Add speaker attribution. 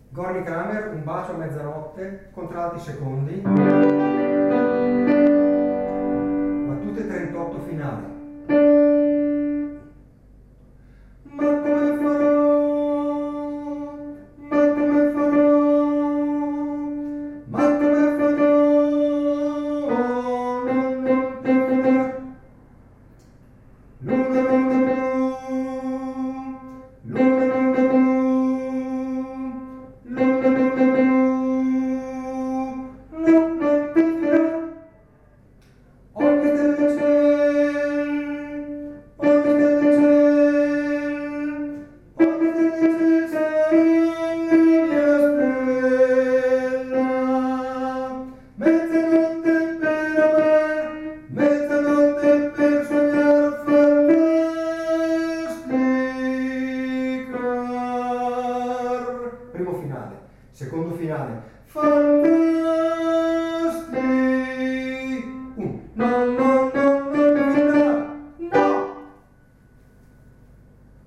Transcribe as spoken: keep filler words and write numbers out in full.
Speaker 1: Gorny Kramer, Un bacio a mezzanotte, contralti secondi, battute trentotto finale. Ma come farò? Ma come farò? Ma come farò? Non, non ti fidar. Luna, luna blu, luna, luna blu, luna, luna blu, non, non ti fidar. Occhi del cielo, occhi del cielo, occhi del cielo, linea stella. Mezzanotte per amare, mezzanotte per sognare fantasticar. Primo finale, secondo finale, fantasticar.